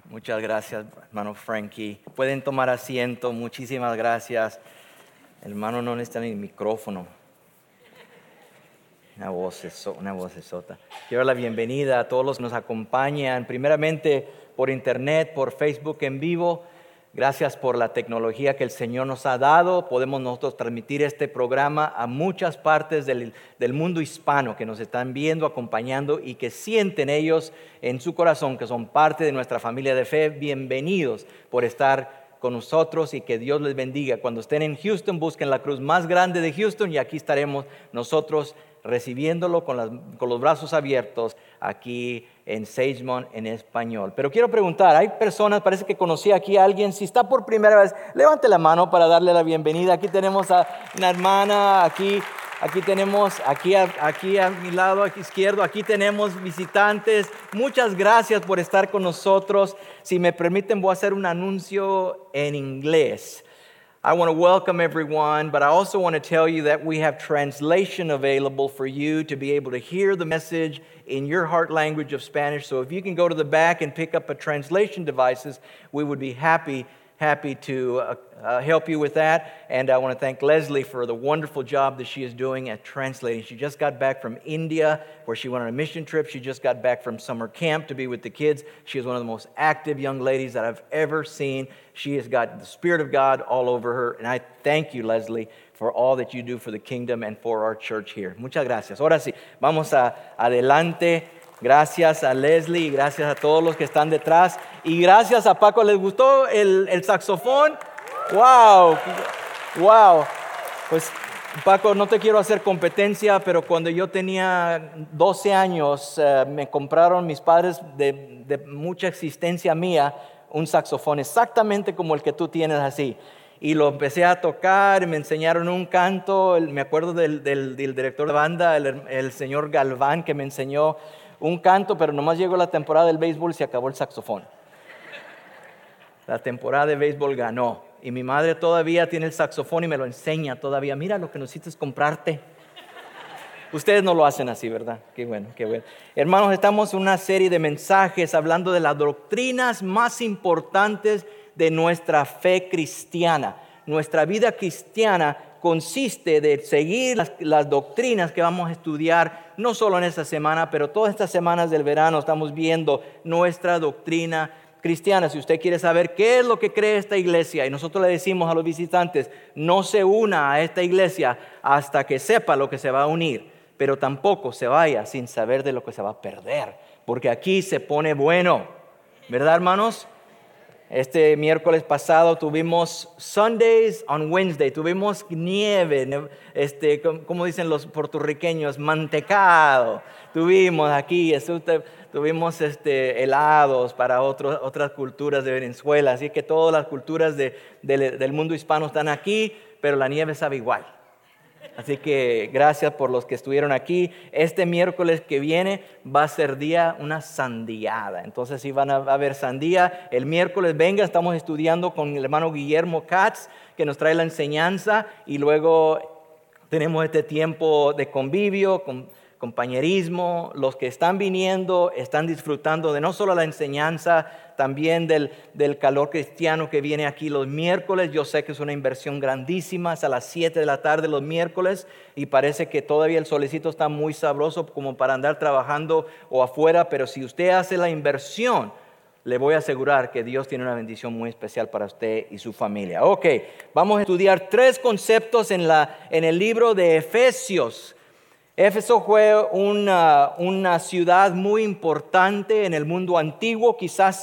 Muchas gracias, hermano Frankie. Pueden tomar asiento, muchísimas gracias. El hermano no necesita ni micrófono. Una vocesota. Quiero dar la bienvenida a todos los que nos acompañan, primeramente por internet, por Facebook en vivo. Gracias por la tecnología que el Señor nos ha dado. Podemos nosotros transmitir este programa a muchas partes del mundo hispano que nos están viendo, acompañando y que sienten ellos en su corazón que son parte de nuestra familia de fe. Bienvenidos por estar con nosotros y que Dios les bendiga. Cuando estén en Houston, busquen la cruz más grande de Houston y aquí estaremos nosotros recibiéndolo con los brazos abiertos aquí en Sagemont en español. Pero quiero preguntar, hay personas, parece que conocí aquí a alguien, si está por primera vez, levante la mano para darle la bienvenida. Aquí tenemos a una hermana, aquí tenemos, aquí a mi lado, aquí izquierdo, aquí tenemos visitantes. Muchas gracias por estar con nosotros. Si me permiten, voy a hacer un anuncio en inglés. I want to welcome everyone, but I also want to tell you that we have translation available for you to be able to hear the message in your heart language of Spanish. So if you can go to the back and pick up a translation devices, we would be happy to help you with that. And I want to thank Leslie for the wonderful job that she is doing at translating. She just got back from India, where she went on a mission trip. She just got back from summer camp to be with the kids. She is one of the most active young ladies that I've ever seen. She has got the Spirit of God all over her. And I thank you, Leslie, for all that you do for the kingdom and for our church here. Muchas gracias. Ahora sí, vamos adelante. Gracias a Leslie y gracias a todos los que están detrás. Y gracias a Paco. ¿Les gustó el saxofón? ¡Wow! Pues Paco, no te quiero hacer competencia, pero cuando yo tenía 12 años, me compraron mis padres de mucha existencia mía un saxofón exactamente como el que tú tienes así. Y lo empecé a tocar, me enseñaron un canto. Me acuerdo del director de banda, el señor Galván, que me enseñó un canto, pero nomás llegó la temporada del béisbol y se acabó el saxofón. La temporada de béisbol ganó. Y mi madre todavía tiene el saxofón y me lo enseña todavía. Mira lo que necesitas comprarte. Ustedes no lo hacen así, ¿verdad? Qué bueno, qué bueno. Hermanos, estamos en una serie de mensajes hablando de las doctrinas más importantes de nuestra fe cristiana. Nuestra vida cristiana consiste de seguir las doctrinas que vamos a estudiar, no solo en esta semana, pero todas estas semanas del verano estamos viendo nuestra doctrina cristiana. Si usted quiere saber qué es lo que cree esta iglesia, y nosotros le decimos a los visitantes, no se una a esta iglesia hasta que sepa lo que se va a unir, pero tampoco se vaya sin saber de lo que se va a perder, porque aquí se pone bueno, ¿verdad, hermanos? Este miércoles pasado tuvimos Sundays on Wednesday, tuvimos nieve, como dicen los puertorriqueños, mantecado. Tuvimos aquí, tuvimos helados para otras culturas de Venezuela. Así que todas las culturas del mundo hispano están aquí, pero la nieve sabe igual. Así que gracias por los que estuvieron aquí. Este miércoles que viene va a ser una sandiada. Entonces sí van a haber sandía. El miércoles estamos estudiando con el hermano Guillermo Katz, que nos trae la enseñanza. Y luego tenemos este tiempo de convivio, compañerismo. Los que están viniendo están disfrutando de no solo la enseñanza, también del calor cristiano que viene aquí los miércoles. Yo sé que es una inversión grandísima, es a las 7 de la tarde los miércoles y parece que todavía el solecito está muy sabroso como para andar trabajando o afuera, pero si usted hace la inversión, le voy a asegurar que Dios tiene una bendición muy especial para usted y su familia. Ok, vamos a estudiar 3 conceptos en el libro de Efesios. Éfeso fue una ciudad muy importante en el mundo antiguo, quizás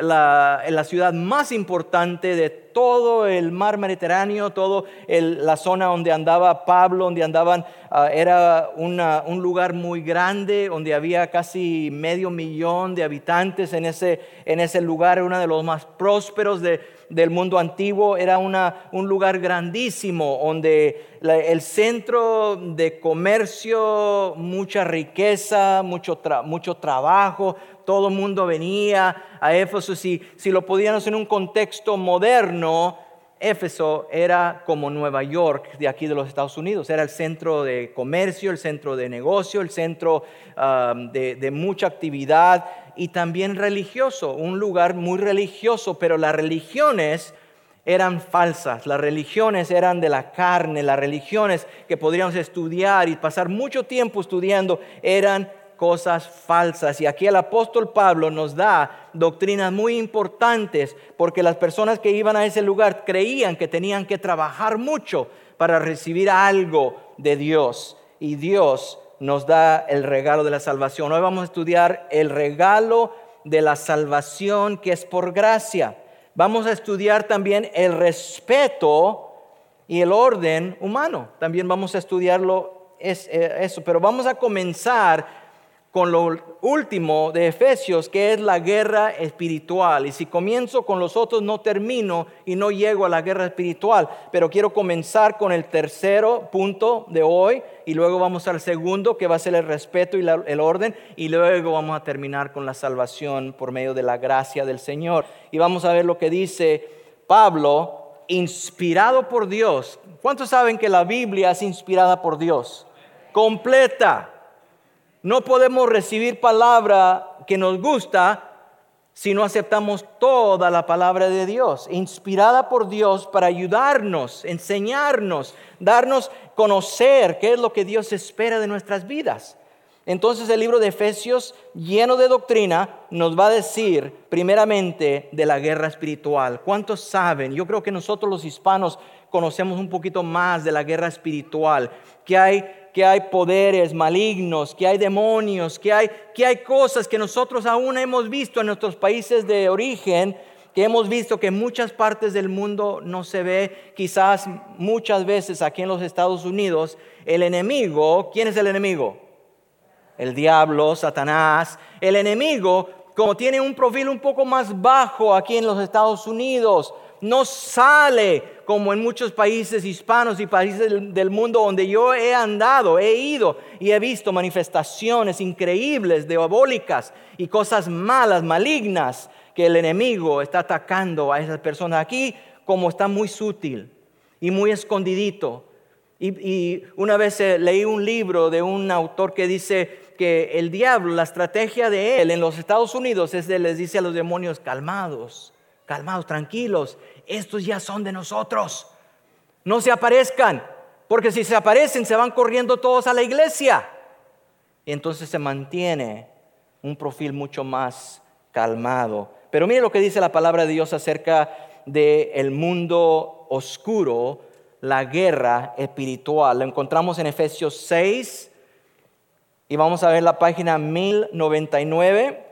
la ciudad más importante de todo el mar Mediterráneo, toda la zona donde andaba Pablo, donde andaban, era un lugar muy grande, donde había casi 500,000 de habitantes en ese lugar, era uno de los más prósperos del mundo antiguo, era un lugar grandísimo, donde el centro de comercio, mucha riqueza, mucho trabajo. Todo el mundo venía a Éfeso. Si lo podíamos en un contexto moderno, Éfeso era como Nueva York de aquí de los Estados Unidos. Era el centro de comercio, el centro de negocio, el centro de mucha actividad. y también religioso, un lugar muy religioso, pero las religiones eran falsas, las religiones eran de la carne, las religiones que podríamos estudiar y pasar mucho tiempo estudiando eran cosas falsas. Y aquí el apóstol Pablo nos da doctrinas muy importantes porque las personas que iban a ese lugar creían que tenían que trabajar mucho para recibir algo de Dios. Y Dios nos da el regalo de la salvación. Hoy vamos a estudiar el regalo de la salvación que es por gracia. Vamos a estudiar también el respeto y el orden humano. También vamos a estudiarlo eso. Pero vamos a comenzar con lo último de Efesios, que es la guerra espiritual. Y si comienzo con los otros, no termino y no llego a la guerra espiritual. Pero quiero comenzar con el tercero punto de hoy, y luego vamos al segundo, que va a ser el respeto y el orden, y luego vamos a terminar con la salvación por medio de la gracia del Señor. Y vamos a ver lo que dice Pablo, inspirado por Dios. ¿Cuántos saben que la Biblia es inspirada por Dios? Completa. No podemos recibir palabra que nos gusta si no aceptamos toda la palabra de Dios, inspirada por Dios para ayudarnos, enseñarnos, darnos conocer qué es lo que Dios espera de nuestras vidas. Entonces el libro de Efesios, lleno de doctrina, nos va a decir primeramente de la guerra espiritual. ¿Cuántos saben? Yo creo que nosotros los hispanos conocemos un poquito más de la guerra espiritual, que hay poderes malignos, que hay demonios, que hay cosas que nosotros aún hemos visto en nuestros países de origen, que hemos visto que en muchas partes del mundo no se ve. Quizás muchas veces aquí en los Estados Unidos, el enemigo, ¿quién es el enemigo? El diablo, Satanás. El enemigo, como tiene un perfil un poco más bajo aquí en los Estados Unidos, no sale como en muchos países hispanos y países del mundo donde yo he andado, he ido y he visto manifestaciones increíbles, diabólicas y cosas malas, malignas, que el enemigo está atacando a esas personas. Aquí como está muy sutil y muy escondidito. Y una vez leí un libro de un autor que dice que el diablo, la estrategia de él en los Estados Unidos es de les dice a los demonios: calmados, tranquilos, estos ya son de nosotros, no se aparezcan, porque si se aparecen se van corriendo todos a la iglesia. Y entonces se mantiene un perfil mucho más calmado. Pero mire lo que dice la palabra de Dios acerca del mundo oscuro, la guerra espiritual. Lo encontramos en Efesios 6 y vamos a ver la página 1099.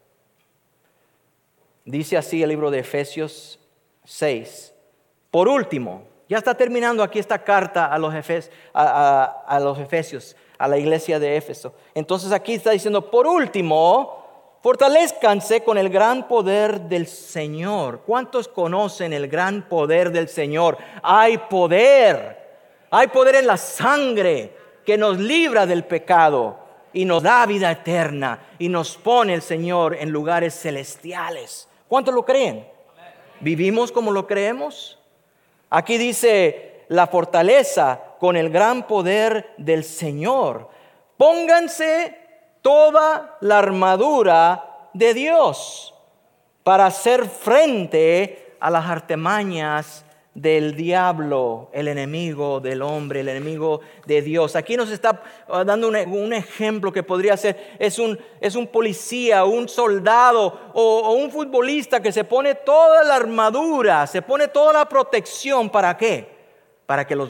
Dice así el libro de Efesios 6. Por último, ya está terminando aquí esta carta a los Efesios, a la iglesia de Éfeso. Entonces aquí está diciendo: por último, fortalezcanse con el gran poder del Señor. ¿Cuántos conocen el gran poder del Señor? Hay poder en la sangre que nos libra del pecado y nos da vida eterna y nos pone el Señor en lugares celestiales. ¿Cuántos lo creen? ¿Vivimos como lo creemos? Aquí dice la fortaleza con el gran poder del Señor. Pónganse toda la armadura de Dios para hacer frente a las artimañas del diablo, el enemigo del hombre, el enemigo de Dios. Aquí nos está dando un ejemplo que podría ser, es un policía, un soldado o un futbolista que se pone toda la armadura, se pone toda la protección. ¿Para qué? Para que las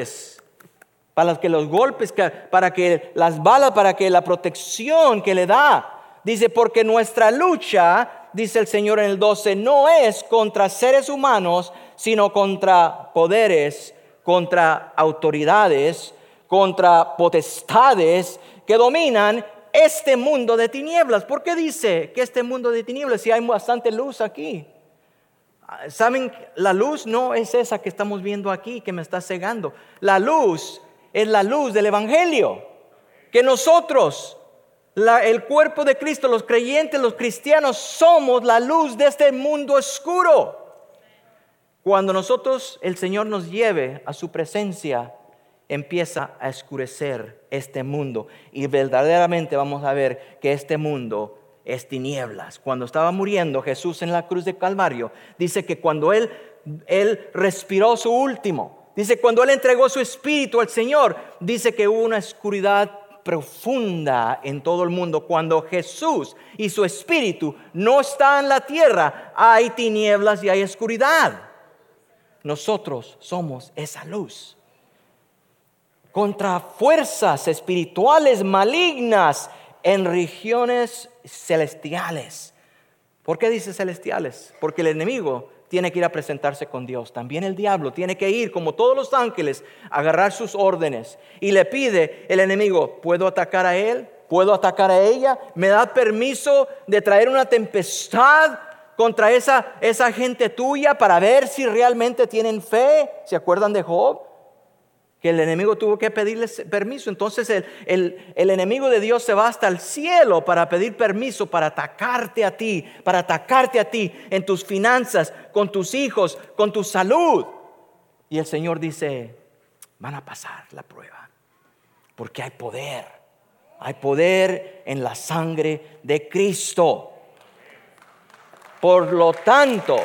balas, para que la protección que le da. Dice: porque nuestra lucha, dice el Señor en el 12, no es contra seres humanos, sino contra poderes, contra autoridades, contra potestades que dominan este mundo de tinieblas. ¿Por qué dice que este mundo de tinieblas si hay bastante luz aquí? ¿Saben? La luz no es esa que estamos viendo aquí que me está cegando. La luz es la luz del Evangelio, que nosotros, el cuerpo de Cristo, los creyentes, los cristianos, somos la luz de este mundo oscuro. Cuando nosotros, el Señor nos lleve a su presencia, empieza a oscurecer este mundo y verdaderamente vamos a ver que este mundo es tinieblas. Cuando estaba muriendo Jesús en la cruz de Calvario, dice que cuando Él respiró su último, dice cuando Él entregó su espíritu al Señor, dice que hubo una oscuridad profunda en todo el mundo. Cuando Jesús y su espíritu no está en la tierra, hay tinieblas y hay oscuridad. Nosotros somos esa luz. Contra fuerzas espirituales malignas en regiones celestiales. ¿Por qué dice celestiales? Porque el enemigo tiene que ir a presentarse con Dios. También el diablo tiene que ir, como todos los ángeles, a agarrar sus órdenes. Y le pide el enemigo: ¿puedo atacar a él? ¿Puedo atacar a ella? ¿Me da permiso de traer una tempestad contra esa gente tuya para ver si realmente tienen fe? ¿Se acuerdan de Job? Que el enemigo tuvo que pedirles permiso. Entonces el enemigo de Dios se va hasta el cielo para pedir permiso para atacarte a ti en tus finanzas, con tus hijos, con tu salud. Y el Señor dice: van a pasar la prueba, porque hay poder en la sangre de Cristo. Por lo tanto,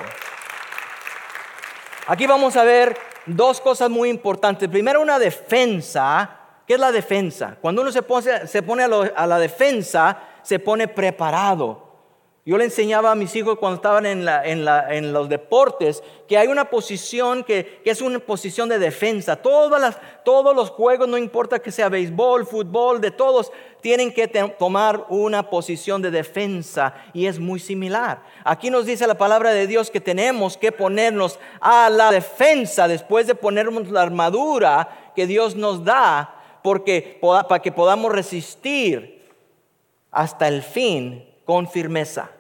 aquí vamos a ver dos cosas muy importantes. Primero, una defensa. ¿Qué es la defensa? Cuando uno se pone a la defensa, se pone preparado. Yo le enseñaba a mis hijos cuando estaban en los deportes que hay una posición que es una posición de defensa. Todos los juegos, no importa que sea béisbol, fútbol, de todos, tienen que tomar una posición de defensa, y es muy similar. Aquí nos dice la palabra de Dios que tenemos que ponernos a la defensa después de ponernos la armadura que Dios nos da, para que podamos resistir hasta el fin con firmeza.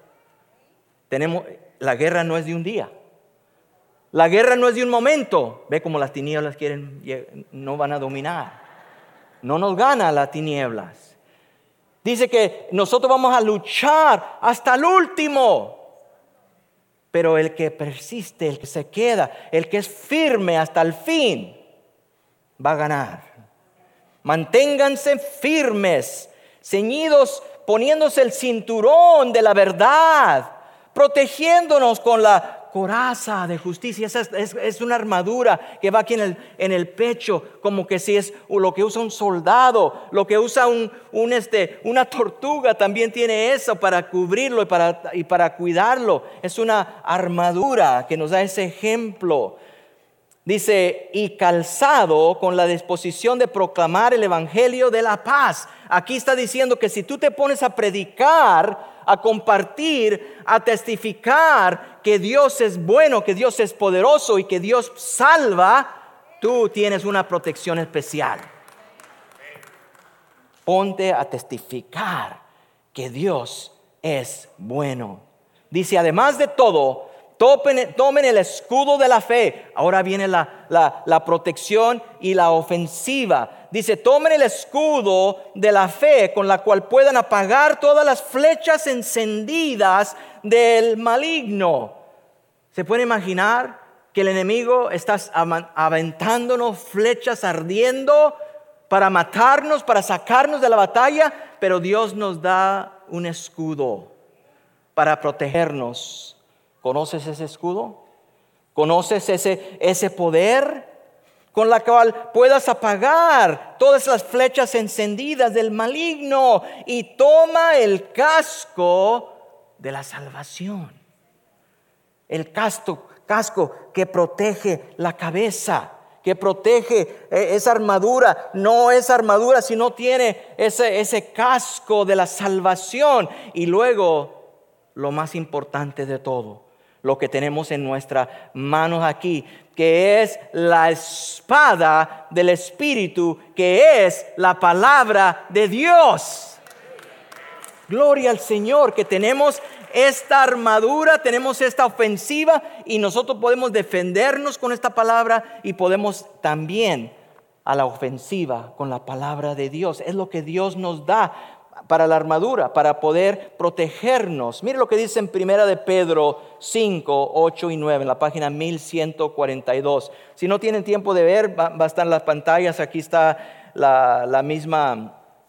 La guerra no es de un día. La guerra no es de un momento. Ve como las tinieblas no van a dominar. No nos gana las tinieblas. Dice que nosotros vamos a luchar hasta el último. Pero el que persiste, el que se queda, el que es firme hasta el fin, va a ganar. Manténganse firmes, ceñidos, poniéndose el cinturón de la verdad, protegiéndonos con la coraza de justicia. Es una armadura que va aquí en el pecho, como que si es lo que usa un soldado, lo que usa una tortuga también tiene eso para cubrirlo y para cuidarlo. Es una armadura que nos da ese ejemplo. Dice: y calzado con la disposición de proclamar el evangelio de la paz. Aquí está diciendo que si tú te pones a predicar, a compartir, a testificar que Dios es bueno, que Dios es poderoso y que Dios salva, tú tienes una protección especial. Ponte a testificar que Dios es bueno. Dice: además de todo, tomen el escudo de la fe. Ahora viene la protección y la ofensiva. Dice: tomen el escudo de la fe, con la cual puedan apagar todas las flechas encendidas del maligno. ¿Se puede imaginar que el enemigo está aventándonos flechas ardiendo para matarnos, para sacarnos de la batalla? Pero Dios nos da un escudo para protegernos. ¿Conoces ese escudo? ¿Conoces ese poder con la cual puedas apagar todas las flechas encendidas del maligno? Y toma el casco de la salvación. El casco que protege la cabeza, que protege esa armadura. No es armadura si no tiene ese casco de la salvación. Y luego, lo más importante de todo, lo que tenemos en nuestras manos aquí, que es la espada del Espíritu, que es la palabra de Dios. Gloria al Señor, que tenemos esta armadura, tenemos esta ofensiva, y nosotros podemos defendernos con esta palabra, y podemos también a la ofensiva con la palabra de Dios. Es lo que Dios nos da para la armadura, para poder protegernos. Mire lo que dice en 1 de Pedro 5, 8 y 9, en la página 1142. Si no tienen tiempo de ver, va a estar en las pantallas. Aquí está la misma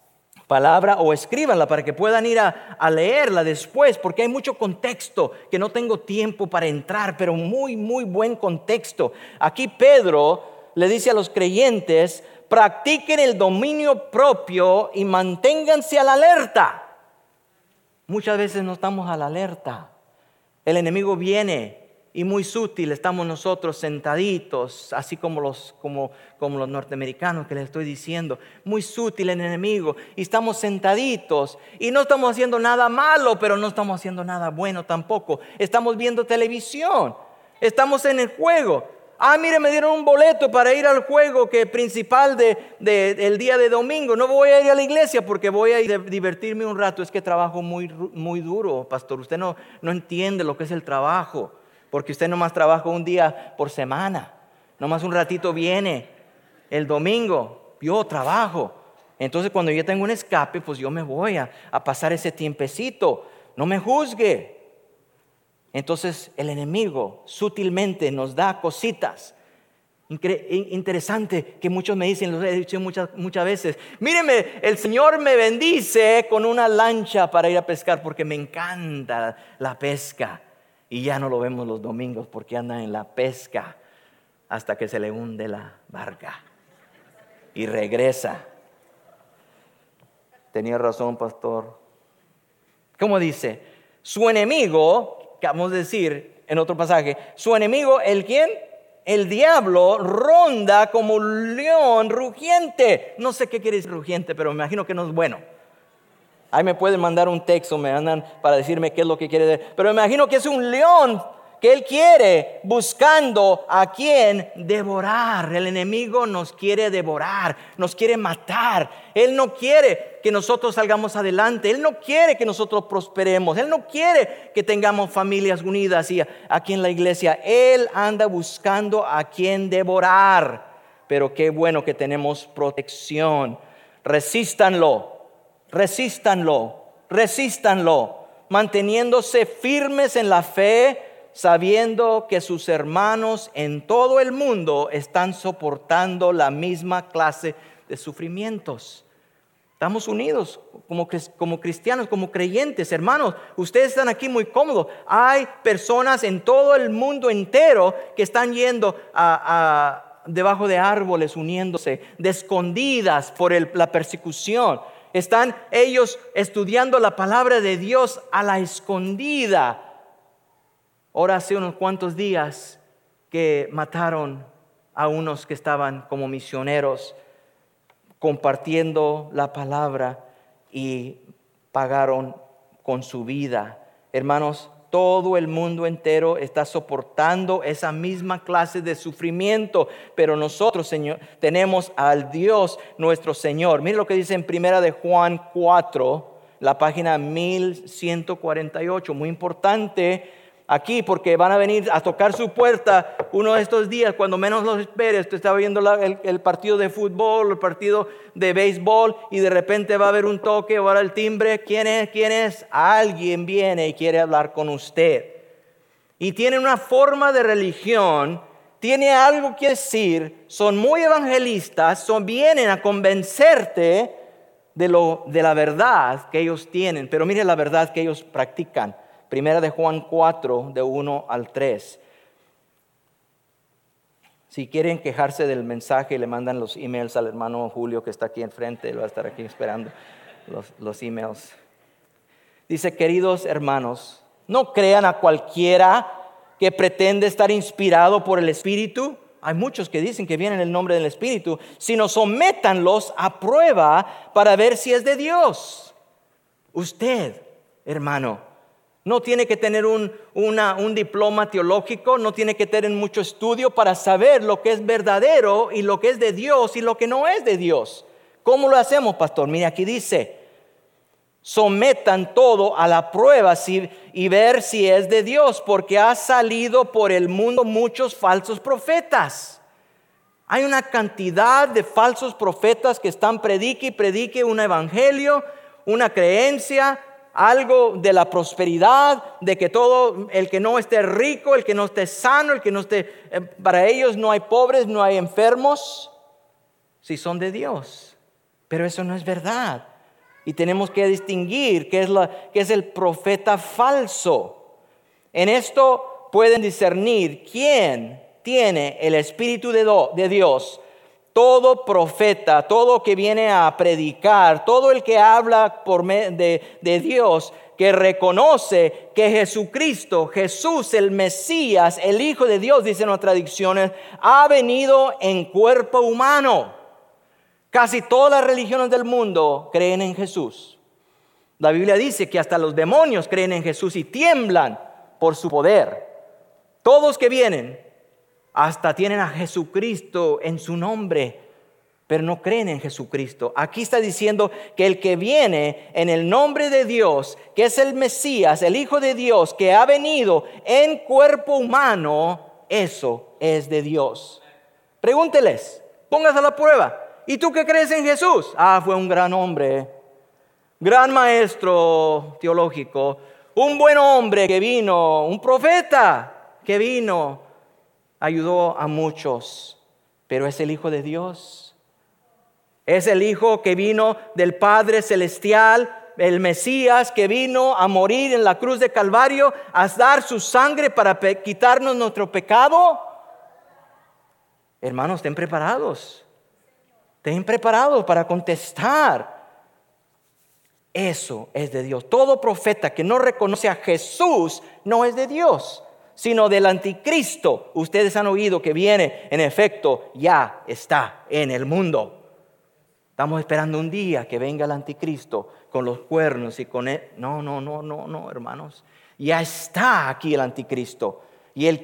palabra o escríbanla para que puedan ir a leerla después, porque hay mucho contexto que no tengo tiempo para entrar, pero muy, muy buen contexto. Aquí Pedro le dice a los creyentes: practiquen el dominio propio y manténganse a la alerta. Muchas veces no estamos a la alerta. El enemigo viene y muy sutil estamos nosotros sentaditos, así como los norteamericanos que les estoy diciendo. Muy sutil el enemigo y estamos sentaditos y no estamos haciendo nada malo, pero no estamos haciendo nada bueno tampoco. Estamos viendo televisión, estamos en el juego. Mire, me dieron un boleto para ir al juego principal del día de domingo. No voy a ir a la iglesia porque voy a ir a divertirme un rato. Es que trabajo muy, muy duro, pastor. Usted no entiende lo que es el trabajo, porque usted nomás trabaja un día por semana. Nomás un ratito viene el domingo. Yo trabajo. Entonces cuando yo tengo un escape, pues yo me voy a pasar ese tiempecito. No me juzgue. Entonces el enemigo sutilmente nos da cositas. Interesante que muchos me dicen, lo he dicho muchas veces: míreme, el Señor me bendice con una lancha para ir a pescar porque me encanta la pesca. Y ya no lo vemos los domingos porque anda en la pesca hasta que se le hunde la barca y regresa. Tenía razón, pastor. ¿Cómo dice? Su enemigo, que vamos a decir en otro pasaje, su enemigo, ¿el quién? El diablo ronda como un león rugiente. No sé qué quiere decir rugiente, pero me imagino que no es bueno. Ahí me pueden mandar un texto, me mandan para decirme qué es lo que quiere decir. Pero me imagino que es un león que él quiere, buscando a quien devorar. El enemigo nos quiere devorar, nos quiere matar. Él no quiere que nosotros salgamos adelante. Él no quiere que nosotros prosperemos. Él no quiere que tengamos familias unidas y aquí en la iglesia. Él anda buscando a quien devorar. Pero qué bueno que tenemos protección. Resístanlo, manteniéndose firmes en la fe, sabiendo que sus hermanos en todo el mundo están soportando la misma clase de sufrimientos. Estamos unidos como cristianos, como creyentes, hermanos. Ustedes están aquí muy cómodos. Hay personas en todo el mundo entero que están yendo debajo de árboles, uniéndose, de escondidas por la persecución. Están ellos estudiando la palabra de Dios a la escondida. Ahora hace unos cuantos días que mataron a unos que estaban como misioneros compartiendo la palabra y pagaron con su vida. Hermanos, todo el mundo entero está soportando esa misma clase de sufrimiento, pero nosotros, Señor, tenemos al Dios nuestro Señor. Mire lo que dice en 1 Juan 4, la página 1148, muy importante aquí, porque van a venir a tocar su puerta uno de estos días, cuando menos los esperes. Usted está viendo el partido de fútbol, el partido de béisbol, y de repente va a haber un toque, va a haber el timbre. ¿Quién es? Alguien viene y quiere hablar con usted. Y tiene una forma de religión, tiene algo que decir, son muy evangelistas, vienen a convencerte de la verdad que ellos tienen. Pero mire la verdad que ellos practican. 1 Juan 4, de 1 al 3. Si quieren quejarse del mensaje, le mandan los emails al hermano Julio, que está aquí enfrente. Él va a estar aquí esperando los emails. Dice: queridos hermanos, no crean a cualquiera que pretende estar inspirado por el Espíritu. Hay muchos que dicen que viene en el nombre del Espíritu, sino sométanlos a prueba para ver si es de Dios. Usted, hermano, no tiene que tener un diploma teológico, no tiene que tener mucho estudio para saber lo que es verdadero y lo que es de Dios y lo que no es de Dios. ¿Cómo lo hacemos, pastor? Mire, aquí dice: sometan todo a la prueba y ver si es de Dios, porque ha salido por el mundo muchos falsos profetas. Hay una cantidad de falsos profetas que están predique un evangelio, una creencia, algo de la prosperidad, de que todo el que no esté rico, el que no esté sano, el que no esté, para ellos no hay pobres, no hay enfermos, si son de Dios. Pero eso no es verdad. Y tenemos que distinguir qué es el profeta falso. En esto pueden discernir quién tiene el Espíritu de Dios. Todo profeta, todo que viene a predicar, todo el que habla de Dios, que reconoce que Jesucristo, Jesús el Mesías, el Hijo de Dios, dicen las tradiciones, ha venido en cuerpo humano. Casi todas las religiones del mundo creen en Jesús. La Biblia dice que hasta los demonios creen en Jesús y tiemblan por su poder. Todos que vienen hasta tienen a Jesucristo en su nombre, pero no creen en Jesucristo. Aquí está diciendo que el que viene en el nombre de Dios, que es el Mesías, el Hijo de Dios, que ha venido en cuerpo humano, eso es de Dios. Pregúnteles, póngase a la prueba. ¿Y tú qué crees en Jesús? Fue un gran hombre, gran maestro teológico, un buen hombre que vino, un profeta que vino, ayudó a muchos, pero es el Hijo de Dios. Es el Hijo que vino del Padre Celestial, el Mesías que vino a morir en la cruz de Calvario, a dar su sangre para quitarnos nuestro pecado. Hermanos, estén preparados. Estén preparados para contestar. Eso es de Dios. Todo profeta que no reconoce a Jesús no es de Dios, sino del anticristo. Ustedes han oído que viene, en efecto, ya está en el mundo. Estamos esperando un día que venga el anticristo con los cuernos y con él. No, hermanos. Ya está aquí el anticristo. Y él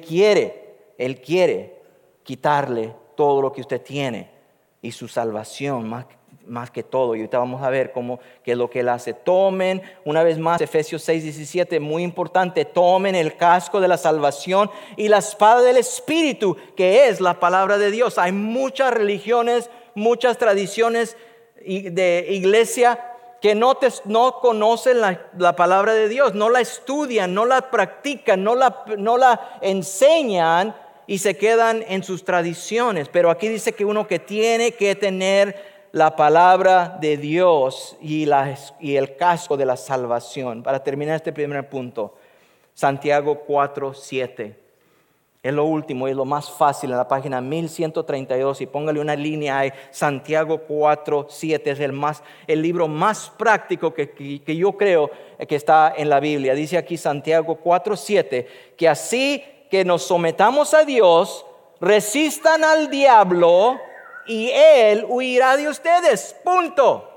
quiere quitarle todo lo que usted tiene y su salvación más que todo. Y ahorita vamos a ver qué es lo que él hace. Tomen, una vez más, Efesios 6:17, muy importante. Tomen el casco de la salvación y la espada del Espíritu, que es la palabra de Dios. Hay muchas religiones, muchas tradiciones de iglesia que no conocen la palabra de Dios, no la estudian, no la practican, no la enseñan y se quedan en sus tradiciones. Pero aquí dice que uno que tiene que tener la palabra de Dios y el casco de la salvación. Para terminar este primer punto, Santiago 4:7. Es lo último y lo más fácil en la página 1132. Y póngale una línea ahí. Santiago 4:7 es el libro más práctico que yo creo que está en la Biblia. Dice aquí Santiago 4:7 que así que nos sometamos a Dios, resistan al diablo y él huirá de ustedes. Punto.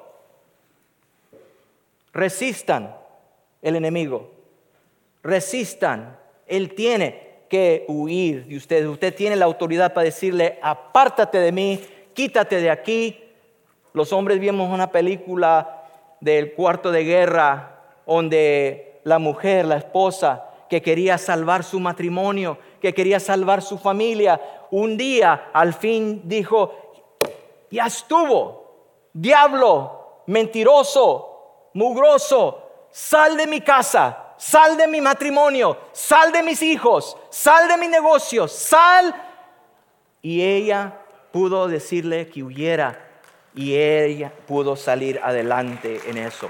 Resistan el enemigo. Resistan. Él tiene que huir de ustedes. Usted tiene la autoridad para decirle: apártate de mí, quítate de aquí. Los hombres vimos una película del Cuarto de Guerra donde la mujer, la esposa, que quería salvar su matrimonio, que quería salvar su familia, un día al fin dijo: ya estuvo, diablo, mentiroso, mugroso, sal de mi casa. Sal de mi matrimonio, sal de mis hijos, sal de mi negocio, sal. Y ella pudo decirle que huyera y ella pudo salir adelante en eso.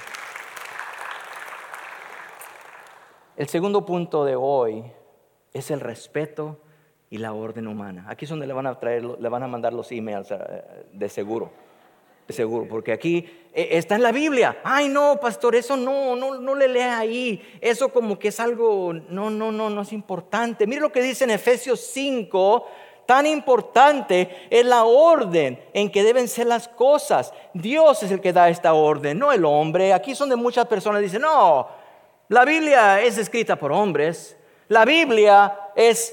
El segundo punto de hoy es el respeto y la orden humana. Aquí es donde le van a mandar los emails de seguro. Porque aquí está en la Biblia. Ay, no, pastor, eso no le lea ahí. Eso como que es algo, no es importante. Mire lo que dice en Efesios 5. Tan importante es la orden en que deben ser las cosas. Dios es el que da esta orden, no el hombre. Aquí es donde muchas personas dicen: no, la Biblia es escrita por hombres. La Biblia es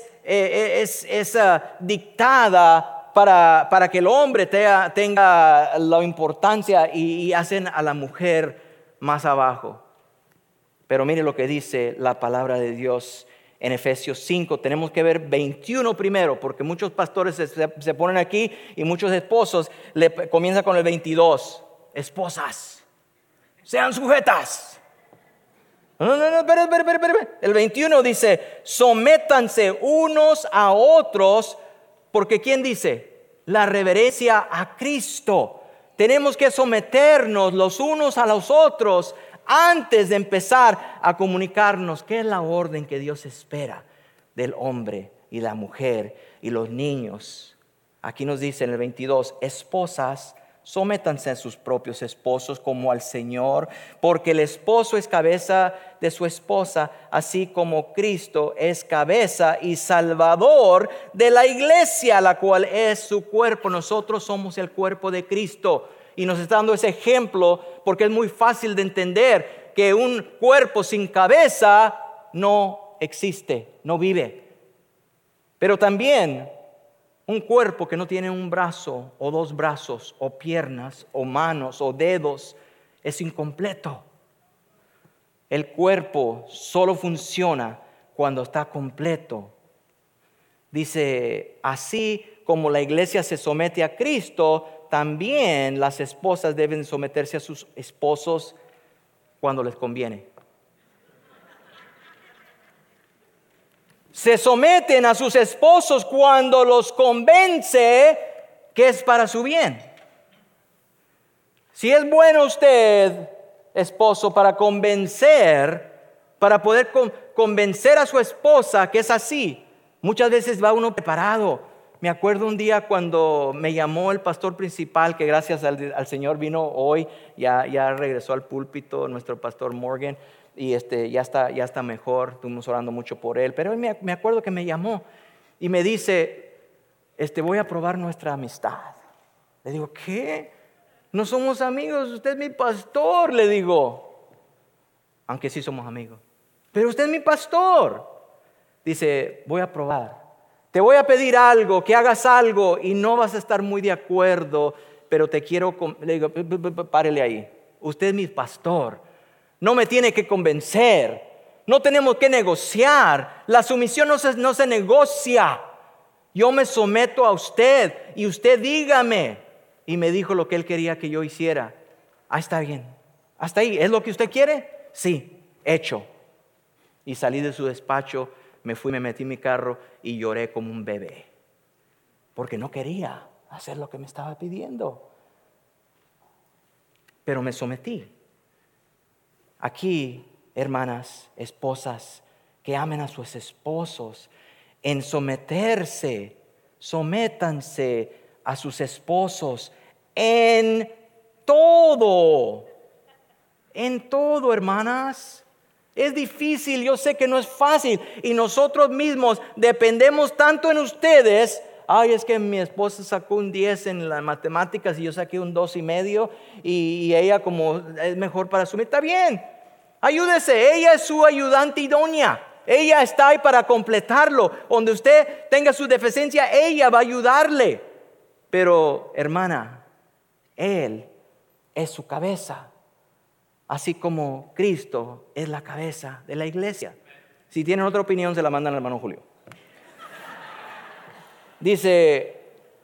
dictada para que el hombre tenga la importancia y hacen a la mujer más abajo. Pero mire lo que dice la palabra de Dios en Efesios 5. Tenemos que ver 21 primero, porque muchos pastores se ponen aquí y muchos esposos comienzan con el 22. Esposas, sean sujetas. No, espera. El 21 dice: sométanse unos a otros. Porque ¿quién dice? La reverencia a Cristo. tenemos que someternos los unos a los otros antes de empezar a comunicarnos. ¿Qué es la orden que Dios espera del hombre y la mujer y los niños? Aquí nos dice en el 22, esposas, sométanse a sus propios esposos como al Señor, porque el esposo es cabeza de su esposa, así como Cristo es cabeza y salvador de la iglesia, la cual es su cuerpo. Nosotros somos el cuerpo de Cristo, y nos está dando ese ejemplo porque es muy fácil de entender que un cuerpo sin cabeza no existe, no vive. Pero también un cuerpo que no tiene un brazo o dos brazos o piernas o manos o dedos es incompleto. El cuerpo solo funciona cuando está completo. Dice, así como la iglesia se somete a Cristo, también las esposas deben someterse a sus esposos cuando les conviene. Se someten a sus esposos cuando los convence que es para su bien. Si es bueno usted, esposo, para poder convencer a su esposa que es así, muchas veces va uno preparado. Me acuerdo un día cuando me llamó el pastor principal, que gracias al Señor vino hoy, ya regresó al púlpito, nuestro pastor Morgan. Y ya está mejor, estuvimos orando mucho por él. Pero él me acuerdo que me llamó y me dice, voy a probar nuestra amistad. Le digo, ¿qué? No somos amigos, usted es mi pastor, le digo. Aunque sí somos amigos. Pero usted es mi pastor. Dice, voy a probar. Te voy a pedir algo, que hagas algo y no vas a estar muy de acuerdo, pero te quiero... Le digo, párele ahí. Usted es mi pastor. No me tiene que convencer. No tenemos que negociar. La sumisión no se negocia. Yo me someto a usted y usted dígame. Y me dijo lo que él quería que yo hiciera. Ah, está bien. Hasta ahí. ¿Es lo que usted quiere? Sí, hecho. Y salí de su despacho, me metí en mi carro y lloré como un bebé. Porque no quería hacer lo que me estaba pidiendo. Pero me sometí. Aquí, hermanas, esposas, que amen a sus esposos, en sométanse a sus esposos en todo, hermanas. Es difícil, yo sé que no es fácil, y nosotros mismos dependemos tanto en ustedes. Ay, es que mi esposa sacó un 10 en las matemáticas y yo saqué un 2.5 y ella como es mejor para asumir. Está bien, ayúdese, ella es su ayudante idónea. Ella está ahí para completarlo. Donde usted tenga su deficiencia, ella va a ayudarle. Pero, hermana, Él es su cabeza. Así como Cristo es la cabeza de la iglesia. Si tienen otra opinión, se la mandan al hermano Julio. Dice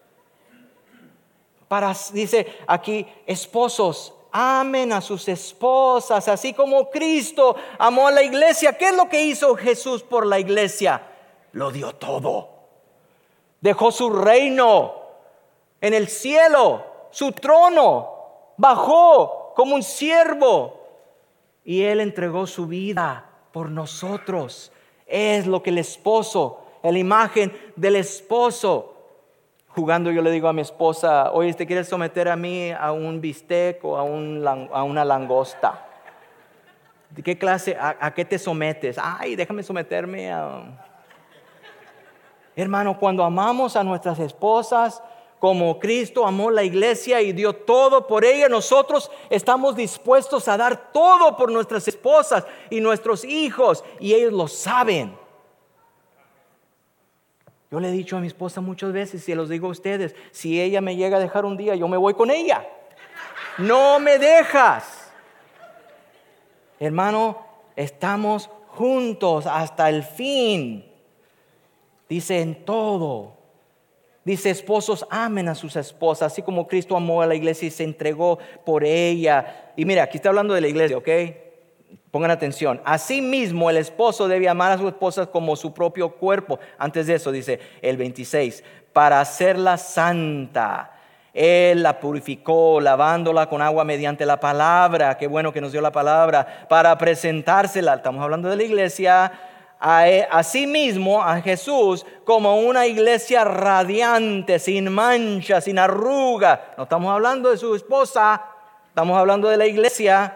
aquí, esposos, amen a sus esposas, así como Cristo amó a la iglesia. ¿Qué es lo que hizo Jesús por la iglesia? Lo dio todo. Dejó su reino en el cielo, su trono, bajó como un siervo y Él entregó su vida por nosotros. Es lo que el esposo, la imagen del esposo. Jugando yo le digo a mi esposa, oye, ¿te quieres someter a mí a un bistec o a una langosta? ¿De qué clase? ¿A qué te sometes? Ay, déjame someterme a... Hermano, cuando amamos a nuestras esposas como Cristo amó la iglesia y dio todo por ella, nosotros estamos dispuestos a dar todo por nuestras esposas y nuestros hijos, y ellos lo saben. Yo le he dicho a mi esposa muchas veces, y se los digo a ustedes, si ella me llega a dejar un día, yo me voy con ella. No me dejas. Hermano, estamos juntos hasta el fin. Dice en todo. Dice, esposos, amen a sus esposas, así como Cristo amó a la iglesia y se entregó por ella. Y mira, aquí está hablando de la iglesia, ¿ok? Pongan atención. Asimismo, el esposo debe amar a su esposa como su propio cuerpo. Antes de eso, dice el 26, para hacerla santa. Él la purificó, lavándola con agua mediante la palabra. Qué bueno que nos dio la palabra para presentársela. Estamos hablando de la iglesia. A sí mismo, a Jesús, como una iglesia radiante, sin mancha, sin arruga. No estamos hablando de su esposa, estamos hablando de la iglesia.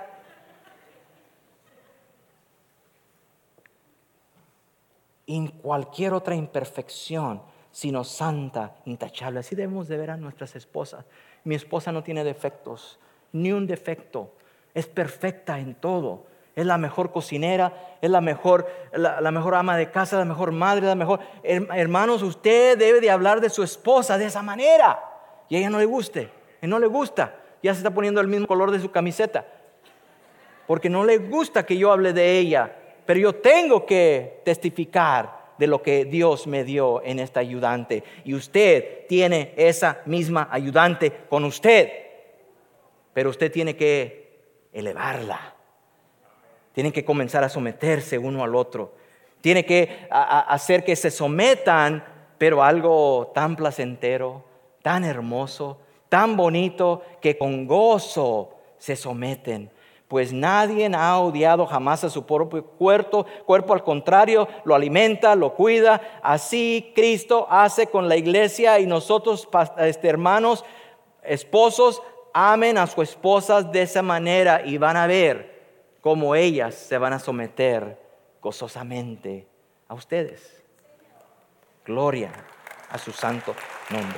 En cualquier otra imperfección, sino santa, intachable. Así debemos de ver a nuestras esposas. Mi esposa no tiene defectos, ni un defecto. Es perfecta en todo. Es la mejor cocinera, es la mejor ama de casa, la mejor madre, la mejor. Hermanos, usted debe de hablar de su esposa de esa manera. Y a ella no le guste, no le gusta. Ya se está poniendo el mismo color de su camiseta. Porque no le gusta que yo hable de ella. Pero yo tengo que testificar de lo que Dios me dio en esta ayudante. Y usted tiene esa misma ayudante con usted. Pero usted tiene que elevarla. Tienen que comenzar a someterse uno al otro. Tiene que hacer que se sometan, pero algo tan placentero, tan hermoso, tan bonito, que con gozo se someten. Pues nadie ha odiado jamás a su propio cuerpo, al contrario, lo alimenta, lo cuida. Así Cristo hace con la iglesia, y nosotros, hermanos, esposos, amen a sus esposas de esa manera y van a ver cómo ellas se van a someter gozosamente a ustedes. Gloria a su santo nombre.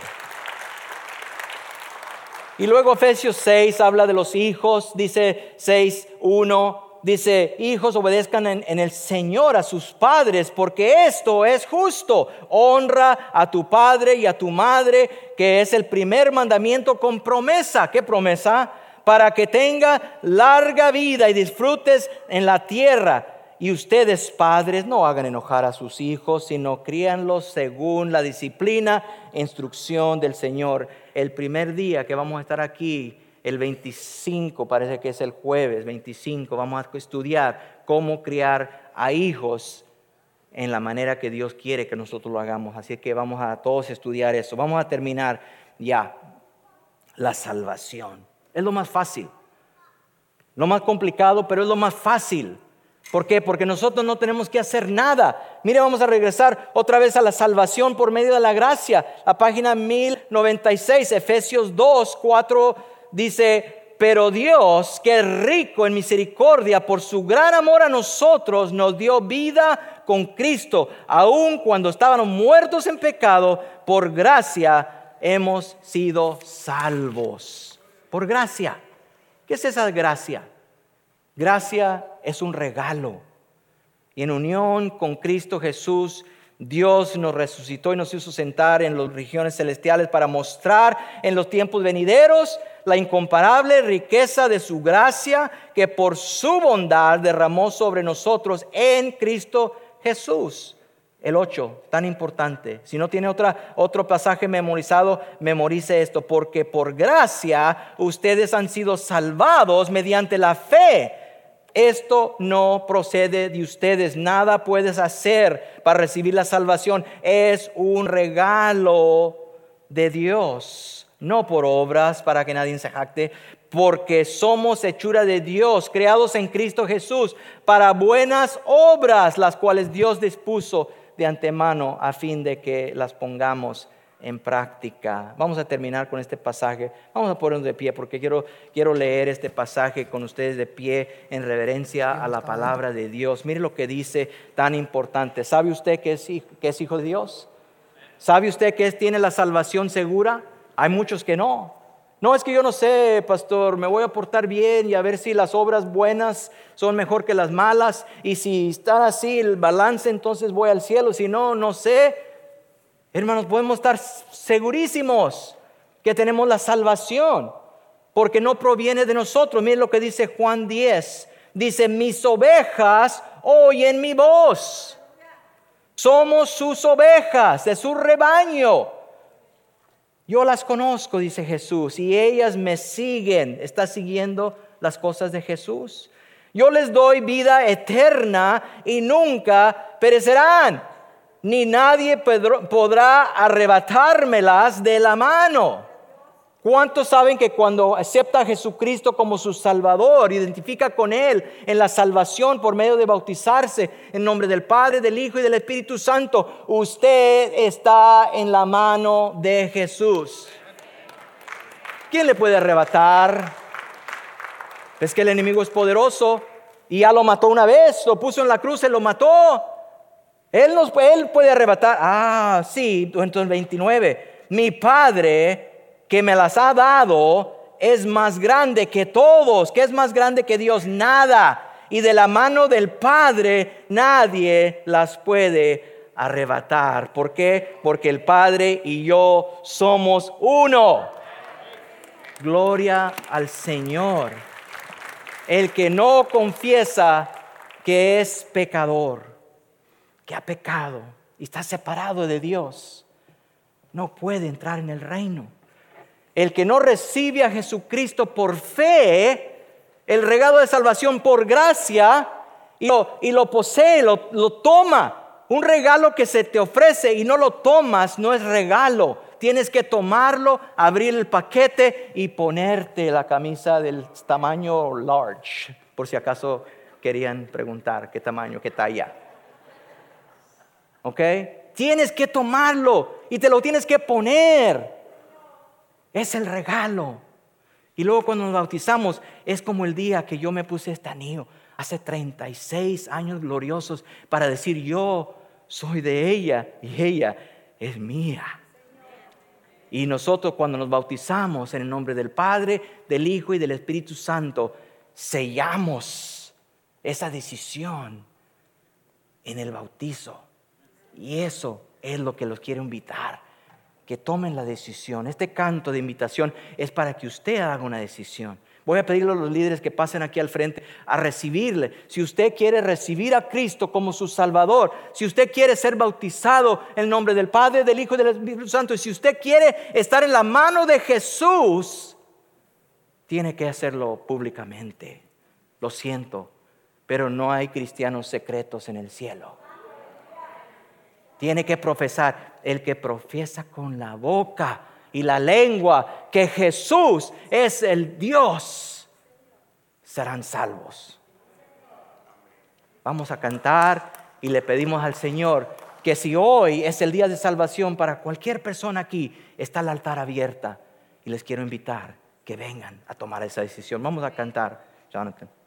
Y luego Efesios 6 habla de los hijos, dice 6:1, dice: hijos, obedezcan en el Señor a sus padres, porque esto es justo. Honra a tu padre y a tu madre, que es el primer mandamiento con promesa. ¿Qué promesa? Para que tenga larga vida y disfrutes en la tierra. Y ustedes, padres, no hagan enojar a sus hijos, sino críanlos según la disciplina e instrucción del Señor. El primer día que vamos a estar aquí, el 25, parece que es el jueves 25, vamos a estudiar cómo criar a hijos en la manera que Dios quiere que nosotros lo hagamos. Así que vamos a todos estudiar eso. Vamos a terminar ya. La salvación es lo más fácil, lo más complicado, pero es lo más fácil. ¿Por qué? Porque nosotros no tenemos que hacer nada. Mire, vamos a regresar otra vez a la salvación por medio de la gracia. La página 1096, Efesios 2:4 dice: pero Dios, que es rico en misericordia, por su gran amor a nosotros, nos dio vida con Cristo, aun cuando estábamos muertos en pecado. Por gracia hemos sido salvos. Por gracia. ¿Qué es esa gracia? Gracia es un regalo. Y en unión con Cristo Jesús, Dios nos resucitó y nos hizo sentar en las regiones celestiales para mostrar en los tiempos venideros la incomparable riqueza de su gracia, que por su bondad derramó sobre nosotros en Cristo Jesús. El 8, tan importante. Si no tiene otro pasaje memorizado, memorice esto. Porque por gracia ustedes han sido salvados mediante la fe. Esto no procede de ustedes. Nada puedes hacer para recibir la salvación. Es un regalo de Dios. No por obras, para que nadie se jacte. Porque somos hechura de Dios, creados en Cristo Jesús, para buenas obras, las cuales Dios dispuso de antemano a fin de que las pongamos en práctica. Vamos a terminar con este pasaje. Vamos a ponernos de pie, porque quiero leer este pasaje con ustedes de pie en reverencia a la palabra de Dios. Mire lo que dice, tan importante. ¿Sabe usted que es hijo de Dios? ¿Sabe usted que tiene la salvación segura? Hay muchos que no. No, es que yo no sé, pastor, me voy a portar bien y a ver si las obras buenas son mejor que las malas, y si está así el balance, entonces voy al cielo. Si no, no sé. Hermanos, podemos estar segurísimos que tenemos la salvación, porque no proviene de nosotros. Miren lo que dice Juan 10. Dice: mis ovejas oyen mi voz. Somos sus ovejas, de su rebaño. Yo las conozco, dice Jesús, y ellas me siguen. ¿Está siguiendo las cosas de Jesús? Yo les doy vida eterna y nunca perecerán, ni nadie podrá arrebatármelas de la mano. ¿Cuántos saben que cuando acepta a Jesucristo como su Salvador, identifica con Él en la salvación por medio de bautizarse en nombre del Padre, del Hijo y del Espíritu Santo, usted está en la mano de Jesús? ¿Quién le puede arrebatar? Es que el enemigo es poderoso y ya lo mató una vez, lo puso en la cruz, se lo mató. Él puede arrebatar. Sí, entonces 29. Mi Padre que me las ha dado es más grande que todos. ¿Qué es más grande que Dios? Nada. Y de la mano del Padre nadie las puede arrebatar. ¿Por qué? Porque el Padre y yo somos uno. Gloria al Señor. El que no confiesa que es pecador, que ha pecado y está separado de Dios, no puede entrar en el reino. El que no recibe a Jesucristo por fe, el regalo de salvación por gracia, y lo posee, lo toma. Un regalo que se te ofrece y no lo tomas no es regalo. Tienes que tomarlo, abrir el paquete y ponerte la camisa del tamaño large. Por si acaso querían preguntar qué tamaño, qué talla. ¿Ok? Tienes que tomarlo y te lo tienes que poner. Es el regalo. Y luego cuando nos bautizamos es como el día que yo me puse este anillo hace 36 años gloriosos para decir yo soy de ella y ella es mía. Y nosotros cuando nos bautizamos en el nombre del Padre, del Hijo y del Espíritu Santo, sellamos esa decisión en el bautizo. Y eso es lo que los quiero invitar, que tomen la decisión. Este canto de invitación es para que usted haga una decisión. Voy a pedirle a los líderes que pasen aquí al frente a recibirle. Si usted quiere recibir a Cristo como su Salvador, si usted quiere ser bautizado en el nombre del Padre, del Hijo y del Espíritu Santo, y si usted quiere estar en la mano de Jesús, tiene que hacerlo públicamente. Lo siento, pero no hay cristianos secretos en el cielo. Tiene que profesar. El que profesa con la boca y la lengua que Jesús es el Dios, serán salvos. Vamos a cantar y le pedimos al Señor que si hoy es el día de salvación para cualquier persona aquí, está el altar abierta y les quiero invitar que vengan a tomar esa decisión. Vamos a cantar, Jonathan.